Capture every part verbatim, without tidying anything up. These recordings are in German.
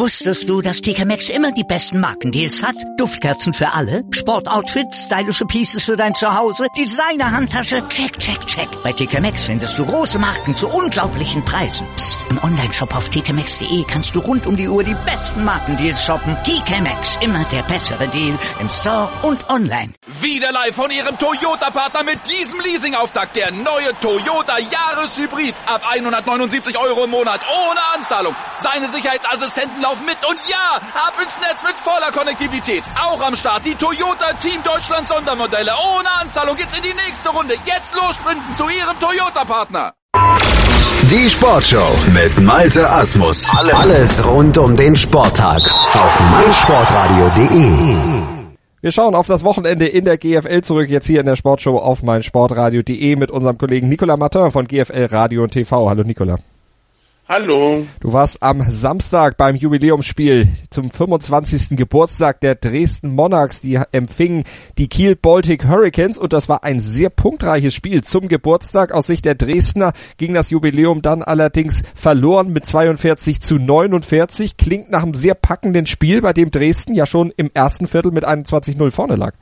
Wusstest du, dass T K Maxx immer die besten Markendeals hat? Duftkerzen für alle, Sportoutfits, stylische Pieces für dein Zuhause, Designer-Handtasche, check, check, check. Bei T K Maxx findest du große Marken zu unglaublichen Preisen. Psst. Im Onlineshop auf t k maxx punkt de kannst du rund um die Uhr die besten Markendeals shoppen. T K Maxx, immer der bessere Deal im Store und online. Wieder live von Ihrem Toyota-Partner mit diesem Leasing-Auftakt. Der neue Toyota Jahreshybrid. Ab hundertneunundsiebzig Euro im Monat ohne Anzahlung. Seine Sicherheitsassistenten laufen mit und ja, ab ins Netz mit voller Konnektivität. Auch am Start die Toyota Team Deutschland Sondermodelle. Ohne Anzahlung geht's in die nächste Runde. Jetzt los sprinten zu Ihrem Toyota-Partner. Die Sportshow mit Malte Asmus. Alles rund um den Sporttag auf meinsportradio punkt de. Wir schauen auf das Wochenende in der G F L zurück, jetzt hier in der Sportshow auf meinsportradio punkt de mit unserem Kollegen Nicolas Martin von G F L Radio und T V. Hallo Nicolas. Hallo. Du warst am Samstag beim Jubiläumsspiel zum fünfundzwanzigsten Geburtstag der Dresden Monarchs. Die empfingen die Kiel Baltic Hurricanes und das war ein sehr punktreiches Spiel zum Geburtstag. Aus Sicht der Dresdner ging das Jubiläum dann allerdings verloren mit zweiundvierzig zu neunundvierzig. Klingt nach einem sehr packenden Spiel, bei dem Dresden ja schon im ersten Viertel mit einundzwanzig null vorne lag.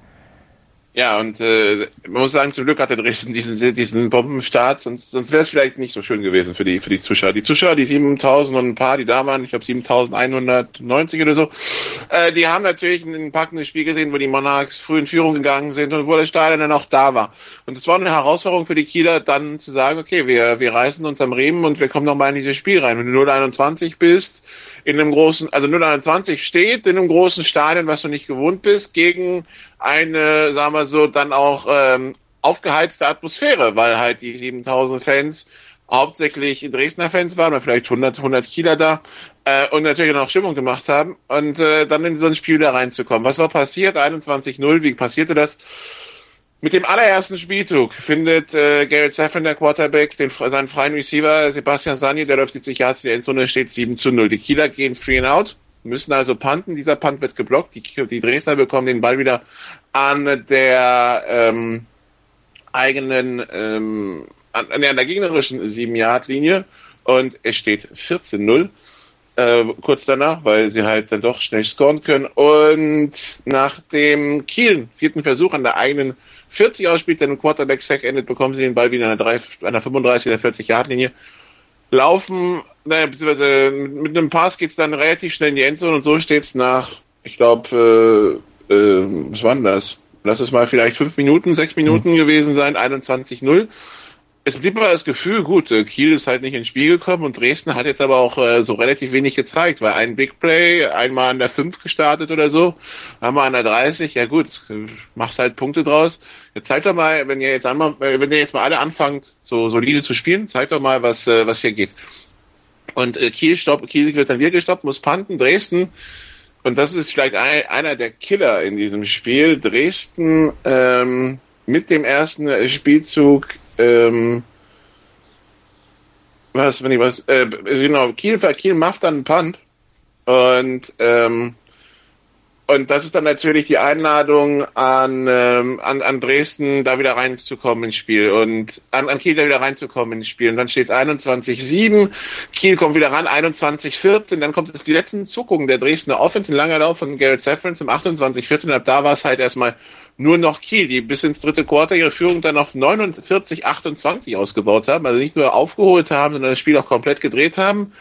Ja, und äh, man muss sagen, zum Glück hatte Dresden diesen diesen Bombenstart, sonst sonst wäre es vielleicht nicht so schön gewesen für die für die Zuschauer. Die Zuschauer, die siebentausend und ein paar, die da waren, ich glaube siebentausendeinhundertneunzig oder so, äh, die haben natürlich ein packendes Spiel gesehen, wo die Monarchs früh in Führung gegangen sind und wo das Stadion dann auch da war. Und es war eine Herausforderung für die Kieler, dann zu sagen, okay, wir wir reißen uns am Riemen und wir kommen nochmal in dieses Spiel rein. Wenn du null einundzwanzig bist, in einem großen, also null einundzwanzig steht in einem großen Stadion, was du nicht gewohnt bist, gegen eine, sagen wir so, dann auch ähm, aufgeheizte Atmosphäre, weil halt die siebentausend Fans hauptsächlich Dresdner Fans waren, oder vielleicht hundert, hundert Kieler da, äh, und natürlich auch Stimmung gemacht haben, und äh, dann in so ein Spiel da reinzukommen. Was war passiert? einundzwanzig null, wie passierte das? Mit dem allerersten Spielzug findet äh, Garrett Safran, der Quarterback, den, seinen freien Receiver Sebastian Sani, der läuft siebzig Yards in der Endzone, steht sieben zu null. Die Kieler gehen free and out, müssen also punten. Dieser Punt wird geblockt. Die, die Dresdner bekommen den Ball wieder an der ähm, eigenen, ähm, an, an der gegnerischen sieben Yard Linie, und es steht vierzehn null. Äh, kurz danach, weil sie halt dann doch schnell scoren können. Und nach dem Kiel vierten Versuch an der eigenen vierzig ausspielt, der im Quarterback-Sack endet, bekommen sie den Ball wieder an der, drei, an der fünfunddreißig, der vierzig Yard Linie. Laufen, naja, beziehungsweise mit einem Pass geht's dann relativ schnell in die Endzone, und so steht's nach, ich glaube, äh, äh, was war denn das? Lass es mal vielleicht fünf Minuten, sechs Minuten mhm. gewesen sein, einundzwanzig null. Es blieb aber das Gefühl, gut, Kiel ist halt nicht ins Spiel gekommen, und Dresden hat jetzt aber auch äh, so relativ wenig gezeigt, weil ein Big Play, einmal an der fünf gestartet oder so, einmal an der dreißig, ja gut, machst halt Punkte draus. Jetzt zeigt doch mal, wenn ihr jetzt einmal, wenn ihr jetzt mal alle anfangt, so solide zu spielen, zeigt doch mal, was äh, was hier geht. Und äh, Kiel stoppt, Kiel wird dann wieder gestoppt, muss punten. Dresden, und das ist vielleicht ein, einer der Killer in diesem Spiel, Dresden ähm, mit dem ersten äh, Spielzug Ähm, was, wenn ich was, äh, genau, Kiel, Kiel macht dann einen Punt, und, ähm, und das ist dann natürlich die Einladung an, ähm, an, an Dresden, da wieder reinzukommen ins Spiel, und an, an Kiel da wieder reinzukommen ins Spiel, und dann steht es einundzwanzig sieben, Kiel kommt wieder ran, einundzwanzig vierzehn, dann kommt es die letzten Zuckungen der Dresdner Offense, ein langer Lauf von Garrett Safran zum achtundzwanzig vierzehn, ab da war es halt erstmal nur noch Kiel, die bis ins dritte Quarter ihre Führung dann auf neunundvierzig achtundzwanzig ausgebaut haben, also nicht nur aufgeholt haben, sondern das Spiel auch komplett gedreht haben.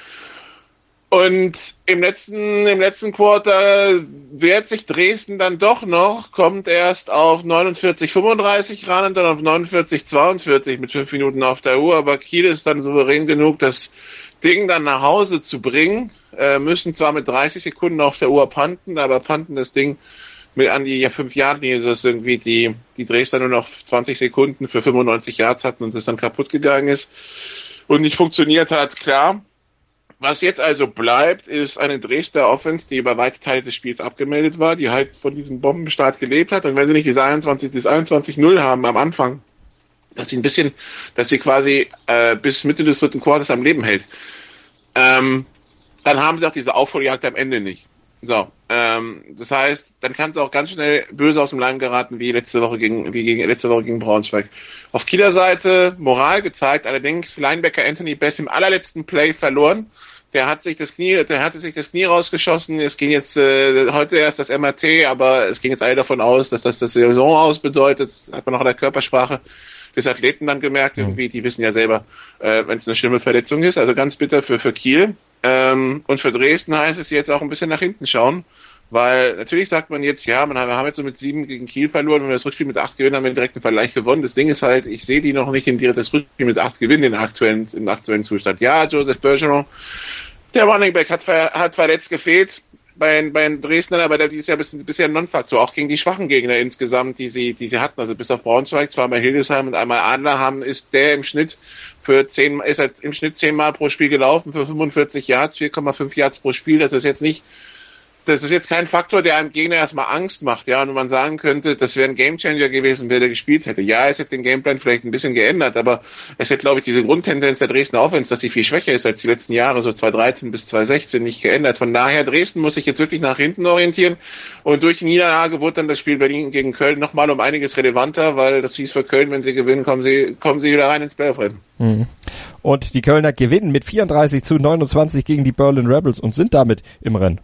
Und im letzten, im letzten Quarter wehrt sich Dresden dann doch noch, kommt erst auf neunundvierzig fünfunddreißig ran und dann auf neunundvierzig zweiundvierzig mit fünf Minuten auf der Uhr, aber Kiel ist dann souverän genug, das Ding dann nach Hause zu bringen, äh, müssen zwar mit dreißig Sekunden auf der Uhr punten, aber punten das Ding mit an die ja, fünf Yard Linie, dass irgendwie die, die Dresdner nur noch zwanzig Sekunden für fünfundneunzig Yards hatten und es dann kaputt gegangen ist und nicht funktioniert hat, klar. Was jetzt also bleibt, ist eine Dresdner Offense, die über weite Teile des Spiels abgemeldet war, die halt von diesem Bombenstart gelebt hat, und wenn sie nicht diese einundzwanzig, das einundzwanzig null haben am Anfang, dass sie ein bisschen, dass sie quasi äh, bis Mitte des dritten Quarters am Leben hält, ähm, dann haben sie auch diese Aufholjagd am Ende nicht. So, ähm, das heißt, dann kann es auch ganz schnell böse aus dem Leim geraten, wie letzte Woche gegen, wie gegen letzte Woche gegen Braunschweig. Auf Kieler Seite Moral gezeigt, allerdings Linebacker Anthony Bess im allerletzten Play verloren, Der hat sich das Knie, der hatte sich das Knie rausgeschossen. Es ging jetzt äh, heute erst das M R T, aber es ging jetzt alle davon aus, dass das das Saison aus bedeutet. Das hat man auch in der Körpersprache des Athleten dann gemerkt. Irgendwie, die wissen ja selber, äh, wenn es eine schlimme Verletzung ist. Also ganz bitter für für Kiel. Ähm, und für Dresden heißt es jetzt auch ein bisschen nach hinten schauen, weil natürlich sagt man jetzt, ja, man, wir haben jetzt so mit sieben gegen Kiel verloren, wenn wir das Rückspiel mit acht gewinnen, haben wir direkt einen Vergleich gewonnen. Das Ding ist halt, ich sehe die noch nicht in das Rückspiel mit acht gewinnen in aktuellen, im aktuellen Zustand. Ja, Joseph Bergeron, der Running Back hat, ver, hat verletzt gefehlt bei, bei den Dresdnern, aber der ist ja bisher, bisher ein Non-Faktor, auch gegen die schwachen Gegner insgesamt, die sie, die sie hatten. Also bis auf Braunschweig, zweimal Hildesheim und einmal Adler haben, ist der im Schnitt für zehn, ist er im Schnitt zehnmal pro Spiel gelaufen, für fünfundvierzig Yards, vier Komma fünf Yards pro Spiel. Das ist jetzt nicht, das ist jetzt kein Faktor, der einem Gegner erstmal Angst macht, ja, und man sagen könnte, das wäre ein Gamechanger gewesen, wer der gespielt hätte. Ja, es hätte den Gameplan vielleicht ein bisschen geändert, aber es hätte, glaube ich, diese Grundtendenz der Dresdner Offense, dass sie viel schwächer ist als die letzten Jahre, so zwanzig dreizehn bis zwanzig sechzehn, nicht geändert. Von daher, Dresden muss sich jetzt wirklich nach hinten orientieren, und durch die Niederlage wurde dann das Spiel Berlin gegen Köln nochmal um einiges relevanter, weil das hieß für Köln, wenn sie gewinnen, kommen sie, kommen sie wieder rein ins Playoff-Rennen. Mhm. Und die Kölner gewinnen mit vierunddreißig zu neunundzwanzig gegen die Berlin Rebels und sind damit im Rennen.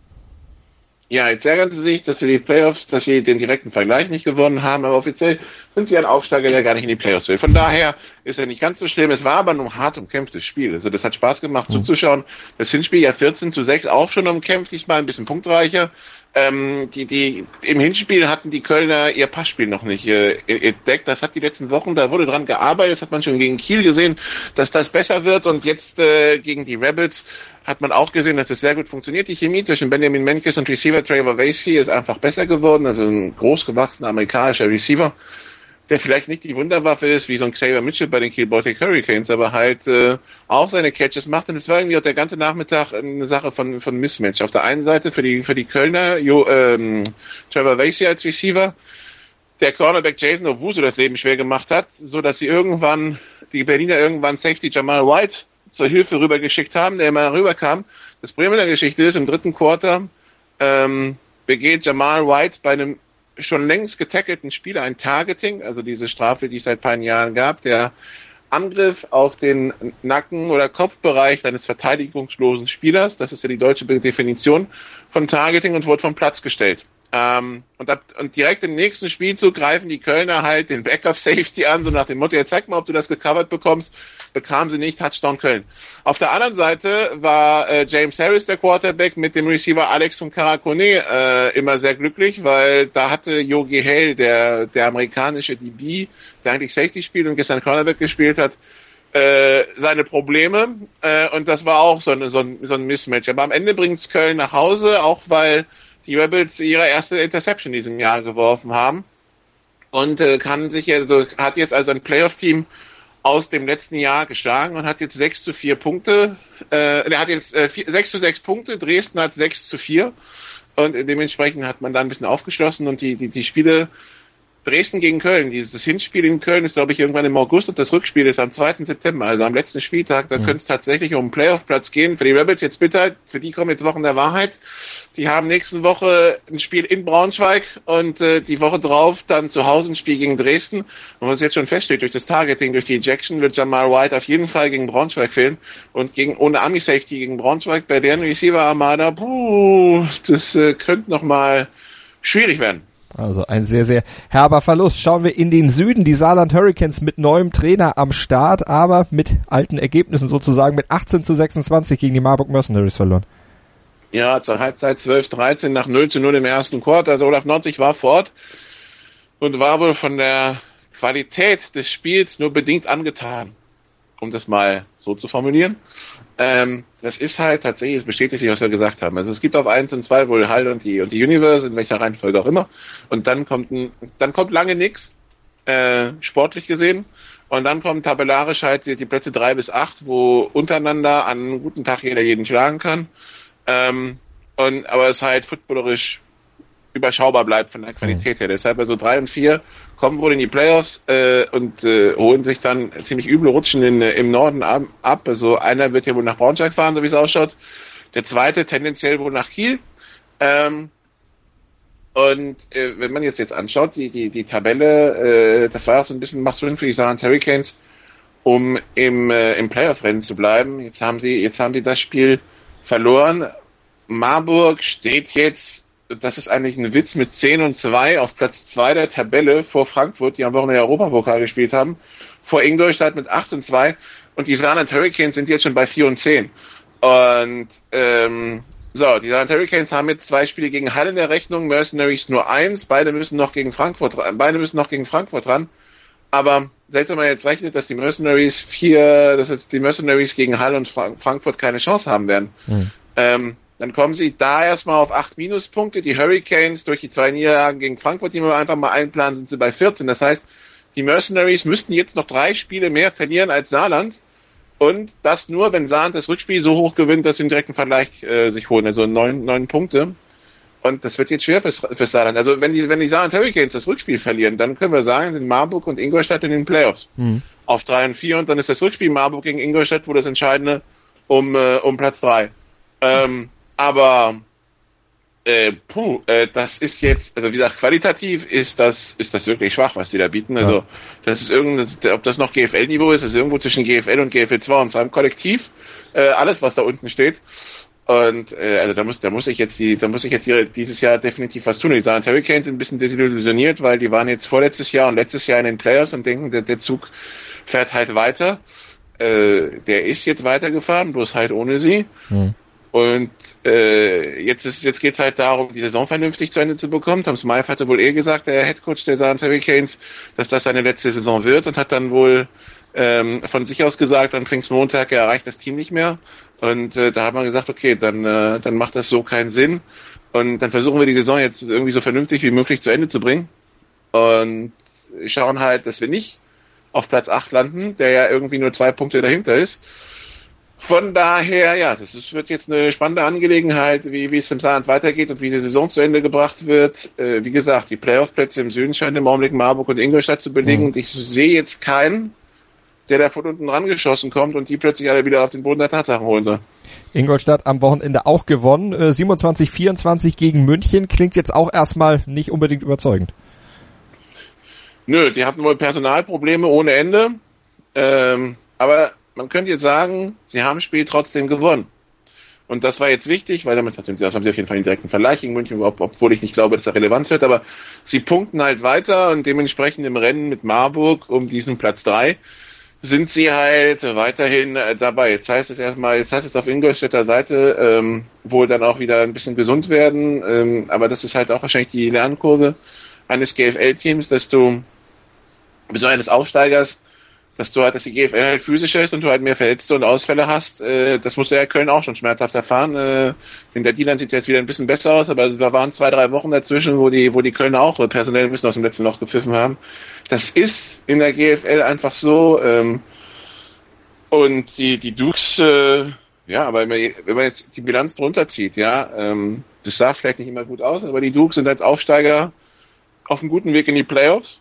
Ja, jetzt ärgern sie sich, dass sie die Playoffs, dass sie den direkten Vergleich nicht gewonnen haben, aber offiziell sind sie ein Aufsteiger, der gar nicht in die Playoffs will. Von daher ist er nicht ganz so schlimm. Es war aber ein hart umkämpftes Spiel. Also das hat Spaß gemacht, mhm. zuzuschauen. Das Hinspiel ja vierzehn zu sechs auch schon umkämpft, diesmal ein bisschen punktreicher. Ähm, die, die, im Hinspiel hatten die Kölner ihr Passspiel noch nicht äh, entdeckt. Das hat die letzten Wochen, da wurde dran gearbeitet. Das hat man schon gegen Kiel gesehen, dass das besser wird. Und jetzt äh, gegen die Rebels hat man auch gesehen, dass es sehr gut funktioniert. Die Chemie zwischen Benjamin Menkes und Receiver Trevor Vasey ist einfach besser geworden. Also ein großgewachsener amerikanischer Receiver, der vielleicht nicht die Wunderwaffe ist, wie so ein Xavier Mitchell bei den Kiel Baltic Hurricanes, aber halt äh, auch seine Catches macht. Und es war irgendwie auch der ganze Nachmittag eine Sache von von Mismatch. Auf der einen Seite für die für die Kölner jo, ähm, Trevor Vasey als Receiver, der Cornerback Jason Owusu das Leben schwer gemacht hat, so dass sie irgendwann, die Berliner irgendwann Safety Jamal White zur Hilfe rübergeschickt haben, der immer rüberkam. Das Problem in der Geschichte ist, im dritten Quarter ähm, begeht Jamal White bei einem schon längst getackelten Spieler ein Targeting, also diese Strafe, die es seit ein paar Jahren gab, der Angriff auf den Nacken- oder Kopfbereich eines verteidigungslosen Spielers, das ist ja die deutsche Definition von Targeting, und wurde vom Platz gestellt. Ähm, und, ab, und direkt im nächsten Spielzug greifen die Kölner halt den Backup-Safety an, so nach dem Motto, ja, zeig mal, ob du das gecovert bekommst. Bekamen sie nicht, Touchdown Köln. Auf der anderen Seite war äh, James Harris, der Quarterback, mit dem Receiver Alex von Karakone äh, immer sehr glücklich, weil da hatte Yogi Hale, der der amerikanische D B, der eigentlich Safety spielt und gestern Cornerback gespielt hat, äh, seine Probleme, äh, und das war auch so, eine, so, ein, so ein Mismatch. Aber am Ende bringt's Köln nach Hause, auch weil die Rebels ihre erste Interception in diesem Jahr geworfen haben, und äh, kann sich also hat jetzt also ein Playoff-Team aus dem letzten Jahr geschlagen und hat jetzt sechs zu vier Punkte, äh, er hat jetzt äh, sechs zu sechs Punkte, Dresden hat sechs zu vier, und dementsprechend hat man da ein bisschen aufgeschlossen, und die, die, die Spiele Dresden gegen Köln, dieses das Hinspiel in Köln ist, glaube ich, irgendwann im August, und das Rückspiel ist am zweiten September, also am letzten Spieltag, da mhm. könnte es tatsächlich um einen Playoff-Platz gehen. Für die Rebels jetzt bitter, für die kommen jetzt Wochen der Wahrheit. Die haben nächste Woche ein Spiel in Braunschweig und äh, die Woche drauf dann zu Hause ein Spiel gegen Dresden. Und was jetzt schon feststeht, durch das Targeting, durch die Ejection wird Jamal White auf jeden Fall gegen Braunschweig fehlen. Und gegen ohne Army-Safety gegen Braunschweig bei deren Receiver-Armada, puh, das äh, könnte nochmal schwierig werden. Also ein sehr, sehr herber Verlust. Schauen wir in den Süden. Die Saarland Hurricanes mit neuem Trainer am Start, aber mit alten Ergebnissen sozusagen, mit achtzehn zu sechsundzwanzig gegen die Marburg Mercenaries verloren. Ja, zur Halbzeit zwölf dreizehn nach null zu null im ersten Quarter. Also Olaf Nordwig war vor Ort und war wohl von der Qualität des Spiels nur bedingt angetan, um das mal so zu formulieren. Ähm, das ist halt tatsächlich, es bestätigt sich, was wir gesagt haben. Also es gibt auf eins und zwei wohl Hull und die und die Universe, in welcher Reihenfolge auch immer. Und dann kommt ein, dann kommt lange nix, äh, sportlich gesehen. Und dann kommt tabellarisch halt die, die Plätze drei bis acht, wo untereinander an einem guten Tag jeder jeden schlagen kann. Ähm, und, aber es halt footballerisch überschaubar bleibt von der Qualität her. Deshalb also drei und vier kommen wohl in die Playoffs äh, und äh, holen sich dann ziemlich üble Rutschen in, äh, im Norden ab. Also einer wird ja wohl nach Braunschweig fahren, so wie es ausschaut. Der zweite tendenziell wohl nach Kiel. Ähm, und äh, wenn man jetzt jetzt anschaut, die die die Tabelle, äh, das war auch so ein bisschen machst du hin für die Saarland Hurricanes, um im äh, im Playoff-Rennen zu bleiben. Jetzt haben sie jetzt haben sie das Spiel verloren. Marburg steht jetzt, das ist eigentlich ein Witz, mit zehn und zwei auf Platz zwei der Tabelle vor Frankfurt, die am Wochenende Europapokal gespielt haben, vor Ingolstadt mit acht und zwei und die Saarland Hurricanes sind jetzt schon bei vier und zehn. Und ähm, so, die Saarland Hurricanes haben jetzt zwei Spiele gegen Halle in der Rechnung, Mercenaries nur eins, beide müssen noch gegen Frankfurt ran, beide müssen noch gegen Frankfurt ran. Aber selbst wenn man jetzt rechnet, dass die Mercenaries vier, dass jetzt die Mercenaries gegen Halle und Fra- Frankfurt keine Chance haben werden, mhm. ähm, dann kommen sie da erstmal auf acht Minuspunkte. Die Hurricanes durch die zwei Niederlagen gegen Frankfurt, die wir einfach mal einplanen, sind sie bei vierzehn. Das heißt, die Mercenaries müssten jetzt noch drei Spiele mehr verlieren als Saarland. Und das nur, wenn Saarland das Rückspiel so hoch gewinnt, dass sie einen direkten Vergleich äh, sich holen. Also neun, neun Punkte. Und das wird jetzt schwer fürs, fürs Saarland. Also wenn die, wenn die Saarland Hurricanes das Rückspiel verlieren, dann können wir sagen, sind Marburg und Ingolstadt in den Playoffs. Mhm. Auf drei und vier. Und dann ist das Rückspiel Marburg gegen Ingolstadt, wo das Entscheidende um, äh, um Platz drei. Ähm, Aber äh, puh, äh, das ist jetzt, also wie gesagt, qualitativ ist das ist das wirklich schwach, was die da bieten. Also ja. das ist irgendwas, ob das noch G F L-Niveau ist, das ist irgendwo zwischen G F L und G F L zwei und zwar im Kollektiv. Äh, alles, was da unten steht. Und äh, also da muss da muss ich jetzt die da muss ich jetzt hier dieses Jahr definitiv was tun. Die Saarland Hurricanes sind ein bisschen desillusioniert, weil die waren jetzt vorletztes Jahr und letztes Jahr in den Playoffs und denken, der, der Zug fährt halt weiter. Äh, der ist jetzt weitergefahren, bloß halt ohne sie. Mhm. Und äh, jetzt ist jetzt geht's halt darum, die Saison vernünftig zu Ende zu bekommen. Tom Smythe hatte wohl eh gesagt, der Headcoach der Saarland Hurricanes, dass das seine letzte Saison wird und hat dann wohl ähm, von sich aus gesagt, am Pfingstmontag, er erreicht das Team nicht mehr. Und äh, da hat man gesagt, okay, dann äh, dann macht das so keinen Sinn. Und dann versuchen wir die Saison jetzt irgendwie so vernünftig wie möglich zu Ende zu bringen. Und schauen halt, dass wir nicht auf Platz acht landen, der ja irgendwie nur zwei Punkte dahinter ist. Von daher, ja, das ist, wird jetzt eine spannende Angelegenheit, wie, wie es im Saarland weitergeht und wie die Saison zu Ende gebracht wird. Äh, wie gesagt, die Playoff-Plätze im Süden scheinen im Augenblick Marburg und Ingolstadt zu belegen. Mhm. Und ich sehe jetzt keinen, der da von unten rangeschossen kommt und die plötzlich alle wieder auf den Boden der Tatsachen holen soll. Ingolstadt am Wochenende auch gewonnen. Äh, siebenundzwanzig vierundzwanzig gegen München. Klingt jetzt auch erstmal nicht unbedingt überzeugend. Nö, die hatten wohl Personalprobleme ohne Ende. Ähm, aber man könnte jetzt sagen, sie haben das Spiel trotzdem gewonnen. Und das war jetzt wichtig, weil damit haben sie auf jeden Fall einen direkten Vergleich gegen München, ob, obwohl ich nicht glaube, dass er relevant wird. Aber sie punkten halt weiter und dementsprechend im Rennen mit Marburg um diesen Platz drei sind sie halt weiterhin äh, dabei. Jetzt heißt es erstmal, jetzt heißt es auf Ingolstädter Seite ähm, wohl dann auch wieder ein bisschen gesund werden. Ähm, aber das ist halt auch wahrscheinlich die Lernkurve eines G F L-Teams, dass du, so eines Aufsteigers, dass du halt, dass die G F L halt physischer ist und du halt mehr Verletzte und Ausfälle hast. Äh, das musste ja Köln auch schon schmerzhaft erfahren. Äh, in der D-Line sieht jetzt wieder ein bisschen besser aus, aber da waren zwei, drei Wochen dazwischen, wo die, wo die Kölner auch personell ein bisschen aus dem letzten Loch gepfiffen haben. Das ist in der G F L einfach so. Ähm, und die, die Dukes, äh, ja, aber wenn man, wenn man jetzt die Bilanz drunter zieht, ja, ähm, das sah vielleicht nicht immer gut aus, aber die Dukes sind als Aufsteiger auf einem guten Weg in die Playoffs.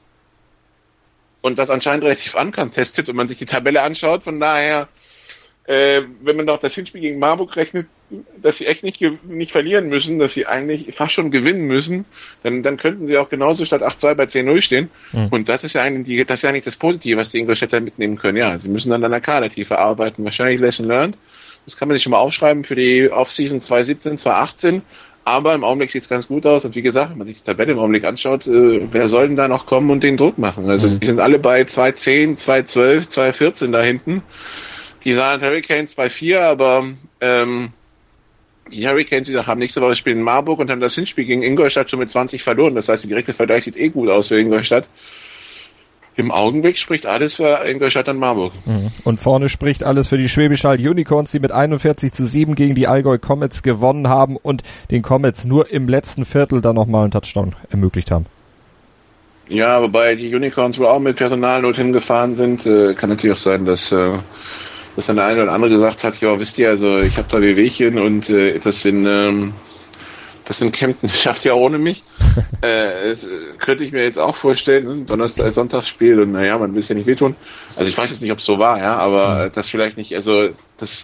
Und das anscheinend relativ uncontested, wenn man sich die Tabelle anschaut. Von daher, äh, wenn man doch das Hinspiel gegen Marburg rechnet, dass sie echt nicht nicht verlieren müssen, dass sie eigentlich fast schon gewinnen müssen, dann dann könnten sie auch genauso statt acht zwei bei zehn null stehen. Mhm. Und das ist ja eigentlich die, das ist ja eigentlich das Positive, was die Ingolstädter mitnehmen können. Ja, sie müssen dann an der Kadertiefe arbeiten. Wahrscheinlich Lesson learned. Das kann man sich schon mal aufschreiben für die Offseason zwanzig siebzehn, zwanzig achtzehn. Aber im Augenblick sieht es ganz gut aus. Und wie gesagt, wenn man sich die Tabelle im Augenblick anschaut, äh, wer soll denn da noch kommen und den Druck machen? Also mhm. die sind alle bei zwei zehn, zwei zwölf, zwei vierzehn da hinten. Die Saarland Hurricanes bei vier, aber ähm, die Hurricanes, wie gesagt, haben nächste Woche spielen in Marburg und haben das Hinspiel gegen Ingolstadt schon mit zwanzig verloren. Das heißt, der direkte Vergleich sieht eh gut aus für Ingolstadt. Im Augenblick spricht alles für Ingolstadt und Marburg. Und vorne spricht alles für die Schwäbisch Hall Unicorns, die mit einundvierzig zu sieben gegen die Allgäu Comets gewonnen haben und den Comets nur im letzten Viertel dann nochmal einen Touchdown ermöglicht haben. Ja, wobei die Unicorns wohl auch mit Personalnot hingefahren sind. Äh, kann natürlich auch sein, dass, äh, dass dann der eine oder andere gesagt hat, ja, wisst ihr, also ich habe da Wehwehchen und äh, das sind... Ähm, Das in Kempten schafft ja ohne mich. äh, das, könnte ich mir jetzt auch vorstellen, Donnerstag, Sonntagsspiel und naja, man will es ja nicht wehtun. Also ich weiß jetzt nicht, ob es so war, ja, aber mhm. das vielleicht nicht, also das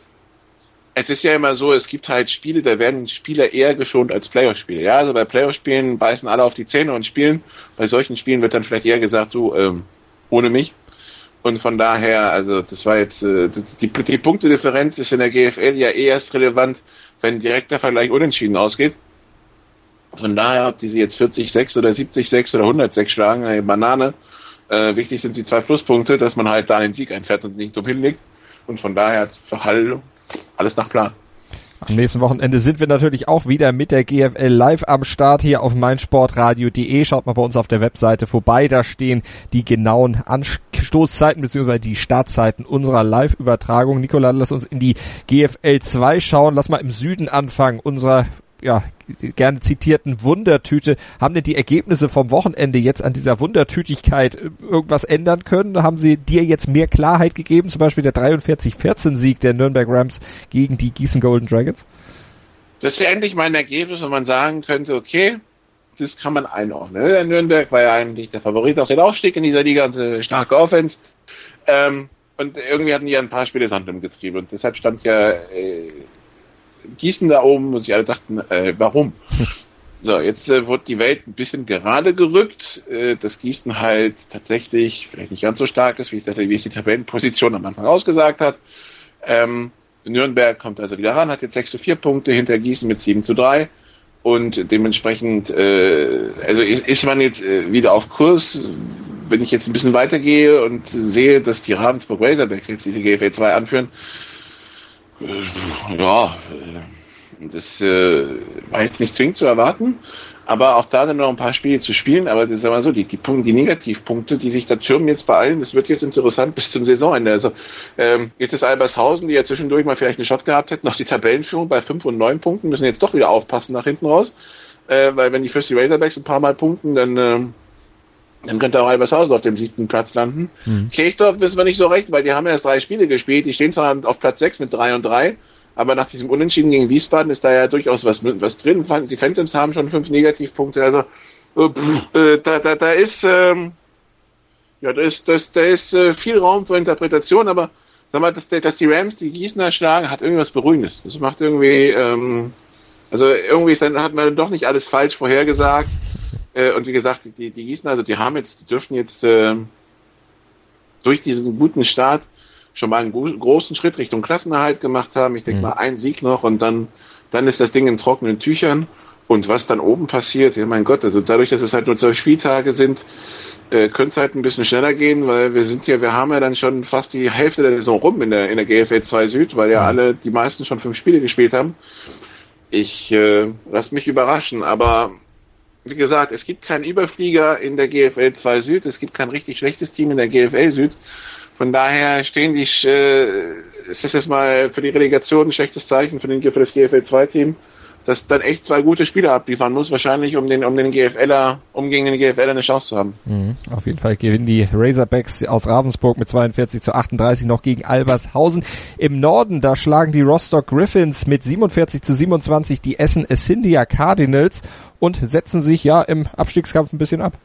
es ist ja immer so, es gibt halt Spiele, da werden Spieler eher geschont als Playoff-Spiele. Ja, also bei Playoff-Spielen beißen alle auf die Zähne und spielen. Bei solchen Spielen wird dann vielleicht eher gesagt, du, ähm, ohne mich. Und von daher, also das war jetzt, äh, die, die Punktedifferenz ist in der G F L ja eh erst relevant, wenn direkt der Vergleich unentschieden ausgeht. Von daher, ob die sie jetzt vierzig sechs oder siebzig sechs oder hundert sechs schlagen, eine Banane. Äh, wichtig sind die zwei Pluspunkte, dass man halt da den Sieg einfährt und nicht dumm hinlegt. Und von daher für Hall alles nach Plan. Am nächsten Wochenende sind wir natürlich auch wieder mit der G F L live am Start hier auf meinsportradio punkt de. Schaut mal bei uns auf der Webseite vorbei, da stehen die genauen Anstoßzeiten bzw. die Startzeiten unserer Live-Übertragung. Nikola, lass uns in die G F L zwei schauen. Lass mal im Süden anfangen, unserer ja gerne zitierten Wundertüte. Haben denn die Ergebnisse vom Wochenende jetzt an dieser Wundertütigkeit irgendwas ändern können? Haben sie dir jetzt mehr Klarheit gegeben? Zum Beispiel der dreiundvierzig vierzehn Sieg der Nürnberg Rams gegen die Gießen Golden Dragons? Das wäre endlich mal ein Ergebnis, wo man sagen könnte, okay, das kann man einordnen. Der Nürnberg war ja eigentlich der Favorit auf den Aufstieg in dieser Liga, eine starke Offense. Ähm, und irgendwie hatten die ja ein paar Spiele Sand im Getriebe. Und deshalb stand ja äh, Gießen da oben und sich alle dachten, äh, warum? So, jetzt äh, wird die Welt ein bisschen gerade gerückt, äh, dass Gießen halt tatsächlich vielleicht nicht ganz so stark ist, wie es, wie es die Tabellenposition am Anfang ausgesagt hat. Ähm, Nürnberg kommt also wieder ran, hat jetzt sechs zu vier Punkte hinter Gießen mit sieben zu drei und dementsprechend äh, also ist, ist man jetzt äh, wieder auf Kurs. Wenn ich jetzt ein bisschen weitergehe und sehe, dass die Ravensburg Razorbacks jetzt diese G F L zwei anführen, ja, das äh, war jetzt nicht zwingend zu erwarten, aber auch da sind noch ein paar Spiele zu spielen, aber das ist aber so, die, die Punkte, die Negativpunkte, die sich da türmen jetzt bei allen, das wird jetzt interessant bis zum Saisonende. Also ähm, jetzt ist Albershausen, die ja zwischendurch mal vielleicht einen Shot gehabt hätten, noch die Tabellenführung bei fünf und neun Punkten, müssen jetzt doch wieder aufpassen nach hinten raus, äh, weil wenn die Fürsti Razorbacks ein paar Mal punkten, dann äh, Dann könnte auch Albershausen auf dem siebten Platz landen. Mhm. Kirchdorf wissen wir nicht so recht, weil die haben erst drei Spiele gespielt. Die stehen zwar auf Platz sechs mit drei und drei, aber nach diesem Unentschieden gegen Wiesbaden ist da ja durchaus was, was drin. Die Phantoms haben schon fünf Negativpunkte. Also äh, da, da, da ist ähm, ja, da ist, das, da ist äh, viel Raum für Interpretation, aber sag mal, dass, dass die Rams die Gießener schlagen, hat irgendwas Beruhigendes. Das macht irgendwie ähm, also irgendwie ist dann, hat man doch nicht alles falsch vorhergesagt. Äh, und wie gesagt, die, die Gießen, also die haben jetzt, die dürften jetzt äh, durch diesen guten Start schon mal einen gro- großen Schritt Richtung Klassenerhalt gemacht haben. Ich denke mhm. mal, ein Sieg noch und dann, dann ist das Ding in trockenen Tüchern. Und was dann oben passiert, ja mein Gott, also dadurch, dass es halt nur zwölf Spieltage sind, äh, könnte es halt ein bisschen schneller gehen, weil wir sind ja, wir haben ja dann schon fast die Hälfte der Saison rum in der, in der G F L zwei Süd, weil ja mhm. alle, die meisten schon fünf Spiele gespielt haben. Ich äh, lass mich überraschen, aber wie gesagt, es gibt keinen Überflieger in der G F L zwei Süd, es gibt kein richtig schlechtes Team in der G F L Süd. Von daher stehen die, äh, es ist jetzt mal für die Relegation ein schlechtes Zeichen für, den, für das G F L zwei Team, das dann echt zwei gute Spiele abliefern muss, wahrscheinlich um den um den GFLer, um gegen den GFLer eine Chance zu haben. Mhm, auf jeden Fall gewinnen die Razorbacks aus Ravensburg mit zweiundvierzig zu achtunddreißig noch gegen Albershausen. Im Norden, da schlagen die Rostock Griffins mit siebenundvierzig zu siebenundzwanzig die Essen Ascindia Cardinals und setzen sich ja im Abstiegskampf ein bisschen ab.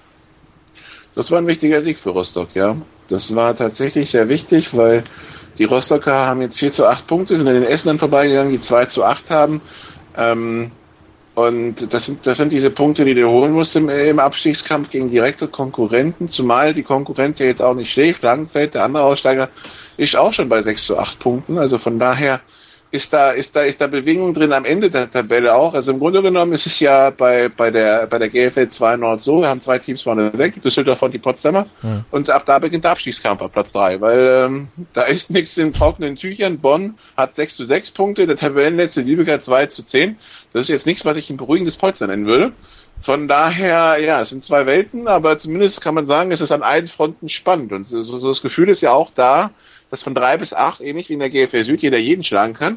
Das war ein wichtiger Sieg für Rostock, ja. Das war tatsächlich sehr wichtig, weil die Rostocker haben jetzt vier zu acht Punkte, sind an den Essenern vorbeigegangen, die zwei zu acht haben. Ähm, und das sind, das sind diese Punkte, die du holen musst im, im Abstiegskampf gegen direkte Konkurrenten, zumal die Konkurrent ja jetzt auch nicht schläft. Langenfeld, der andere Aussteiger, ist auch schon bei sechs zu acht Punkten. Also von daher ist da, ist da, ist da Bewegung drin am Ende der Tabelle auch. Also im Grunde genommen ist es ja bei, bei der, bei der G F L zwei Nord so, wir haben zwei Teams vorne weg, Düsseldorf und die Potsdamer. Ja. Und ab da beginnt der Abstiegskampf auf Platz drei, weil, ähm, da ist nichts in trockenen Tüchern. Bonn hat sechs zu sechs Punkte, der Tabellenletzte Lübeck hat zwei zu zehn. Das ist jetzt nichts, was ich ein beruhigendes Polster nennen würde. Von daher, ja, es sind zwei Welten, aber zumindest kann man sagen, es ist an allen Fronten spannend. Und so, so das Gefühl ist ja auch da, dass von drei bis acht, ähnlich wie in der G F L Süd, jeder jeden schlagen kann.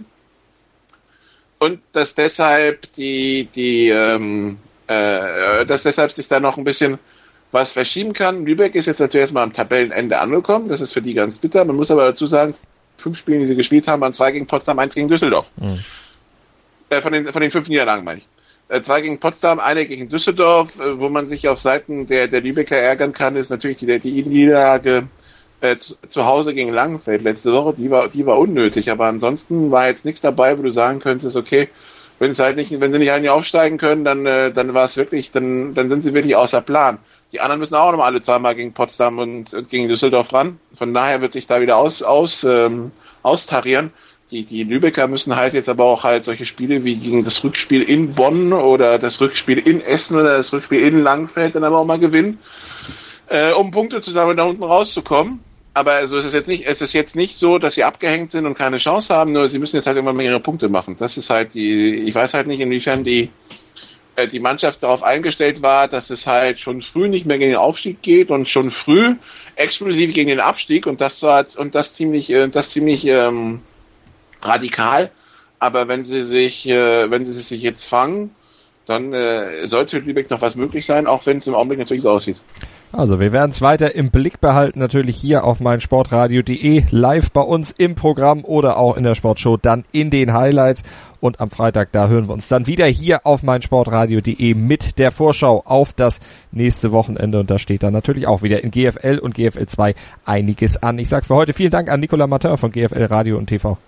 Und dass deshalb die, die, ähm, äh, dass deshalb sich da noch ein bisschen was verschieben kann. Lübeck ist jetzt natürlich erstmal am Tabellenende angekommen. Das ist für die ganz bitter. Man muss aber dazu sagen, fünf Spiele, die sie gespielt haben, waren zwei gegen Potsdam, eins gegen Düsseldorf. Mhm. Äh, von den, von den fünf Niederlagen meine ich. Äh, zwei gegen Potsdam, eine gegen Düsseldorf. Äh, wo man sich auf Seiten der, der Lübecker ärgern kann, ist natürlich die, die Niederlage Äh, zu, zu Hause gegen Langenfeld letzte Woche, die war, die war unnötig, aber ansonsten war jetzt nichts dabei, wo du sagen könntest, okay, wenn es halt nicht, wenn sie nicht eigentlich aufsteigen können, dann, äh, dann war es wirklich, dann, dann sind sie wirklich außer Plan. Die anderen müssen auch nochmal alle zweimal gegen Potsdam und, und gegen Düsseldorf ran. Von daher wird sich da wieder aus, aus, ähm, austarieren. Die, die Lübecker müssen halt jetzt aber auch halt solche Spiele wie gegen das Rückspiel in Bonn oder das Rückspiel in Essen oder das Rückspiel in Langenfeld dann aber auch mal gewinnen, äh, um Punkte zu sammeln, da unten rauszukommen. Aber also es ist jetzt nicht, es ist jetzt nicht so, dass sie abgehängt sind und keine Chance haben, nur sie müssen jetzt halt irgendwann mal ihre Punkte machen. Das ist halt die, ich weiß halt nicht, inwiefern die, äh, die Mannschaft darauf eingestellt war, dass es halt schon früh nicht mehr gegen den Aufstieg geht und schon früh exklusiv gegen den Abstieg und das war, und das ziemlich, äh, das ziemlich, ähm, radikal. Aber wenn sie sich, äh, wenn sie sich jetzt fangen, dann äh, sollte Lübeck noch was möglich sein, auch wenn es im Augenblick natürlich so aussieht. Also wir werden es weiter im Blick behalten, natürlich hier auf meinsportradio punkt de, live bei uns im Programm oder auch in der Sportshow, dann in den Highlights. Und am Freitag, da hören wir uns dann wieder hier auf meinsportradio punkt de mit der Vorschau auf das nächste Wochenende. Und da steht dann natürlich auch wieder in G F L und G F L zwei einiges an. Ich sage für heute vielen Dank an Nicolas Martin von G F L Radio und T V.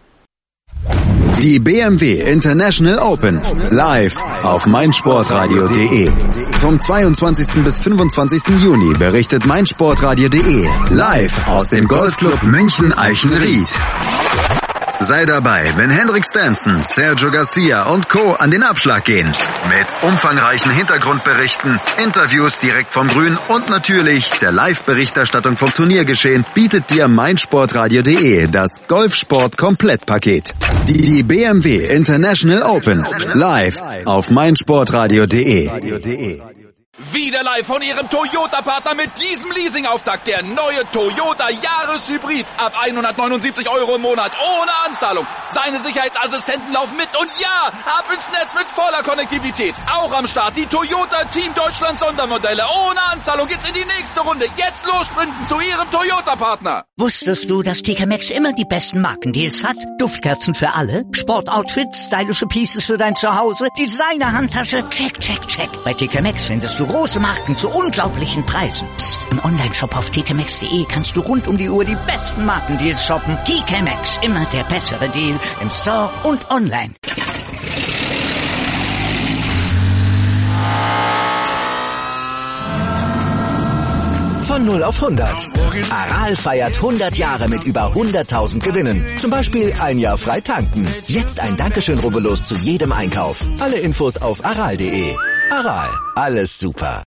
Die B M W International Open live auf meinsportradio punkt de. Vom zweiundzwanzigsten bis fünfundzwanzigsten Juni berichtet meinsportradio punkt de live aus dem Golfclub München Eichenried. Sei dabei, wenn Hendrik Stenson, Sergio Garcia und Co. an den Abschlag gehen. Mit umfangreichen Hintergrundberichten, Interviews direkt vom Grün und natürlich der Live-Berichterstattung vom Turniergeschehen bietet dir meinsportradio punkt de das Golfsport-Komplettpaket. Die B M W International Open live auf meinsportradio punkt de. Wieder live von Ihrem Toyota-Partner mit diesem Leasing-Auftakt. Der neue Toyota Jahreshybrid. Ab hundertneunundsiebzig Euro im Monat. Ohne Anzahlung. Seine Sicherheitsassistenten laufen mit. Und ja, ab ins Netz mit voller Konnektivität. Auch am Start die Toyota Team Deutschland Sondermodelle. Ohne Anzahlung geht's in die nächste Runde. Jetzt los sprinten zu Ihrem Toyota-Partner. Wusstest du, dass T K Maxx immer die besten Markendeals hat? Duftkerzen für alle, Sportoutfits, stylische Pieces für dein Zuhause, Designer-Handtasche, check, check, check. Bei T K Maxx findest du große Marken zu unglaublichen Preisen. Psst. Im Onlineshop auf t k maxx punkt de kannst du rund um die Uhr die besten Markendeals shoppen. T K Maxx, immer der bessere Deal im Store und online. Von null auf hundert. Aral feiert hundert Jahre mit über hunderttausend Gewinnen. Zum Beispiel ein Jahr frei tanken. Jetzt ein Dankeschön, rubbellos zu jedem Einkauf. Alle Infos auf aral punkt de. Aral, alles super.